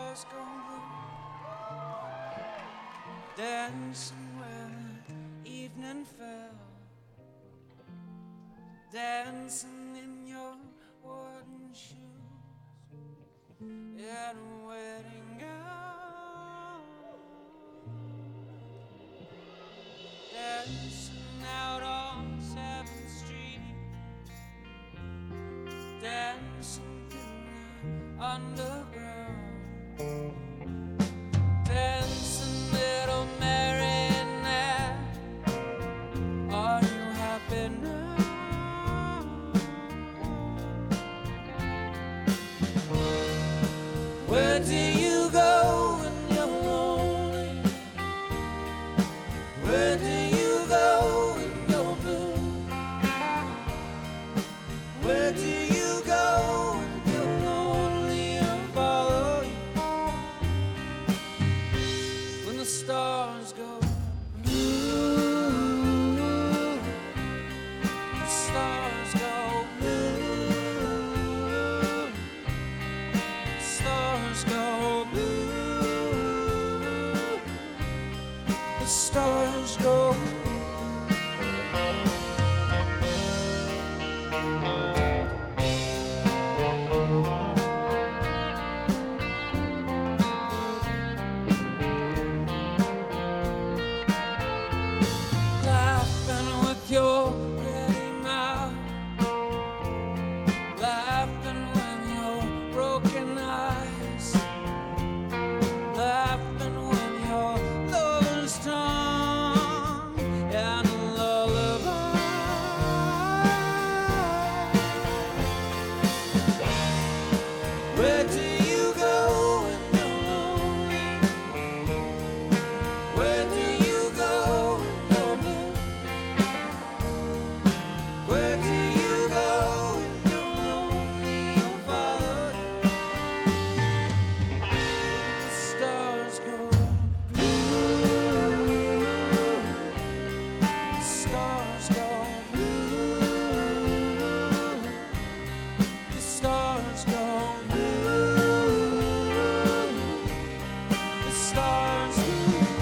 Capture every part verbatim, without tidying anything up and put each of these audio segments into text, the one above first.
stars go blue, dancing where the evening fell, dancing in your wooden shoes, in a wedding gown, dancing out on seventh Street, dancing in the underground, dancing little marionette. Are you happy now? Where do you go when you're lonely? Where do you go when you're blue? Where do you go when you're lonely? I'll follow you. When the stars go blue, the stars go blue, the stars go blue, the stars go blue. Laughing with your pretty mouth, laughing with your broken eyes, laughing with your lover's tongue and a lullaby. Where do you go when you're lonely? Where do you go when you're blue? Where do you go when you're lonely? I'll follow you. The stars go blue, the stars go blue, the stars go blue, the stars go blue.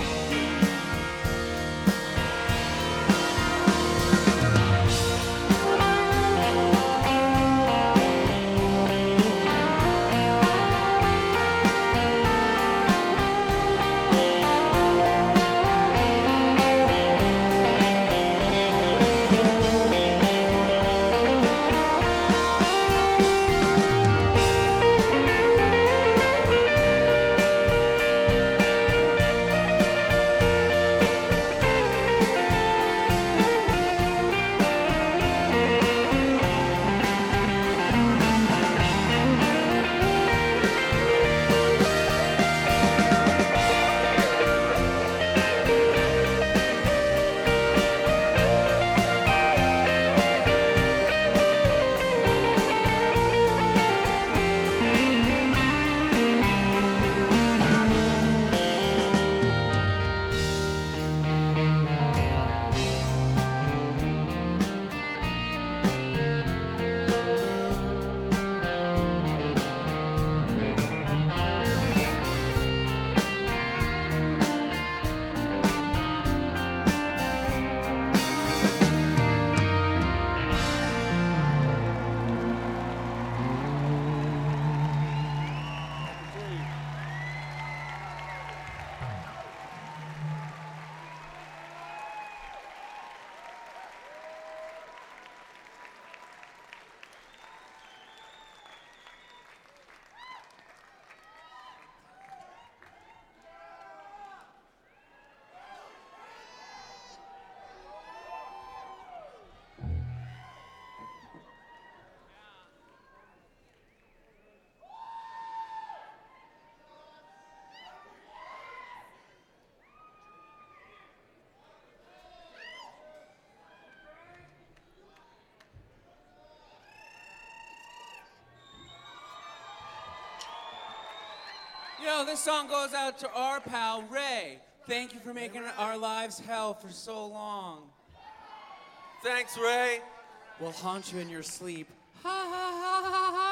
Yo, this song goes out to our pal, Ray. Thank you for making our lives hell for so long. Thanks, Ray. We'll haunt you in your sleep. Ha ha ha ha ha.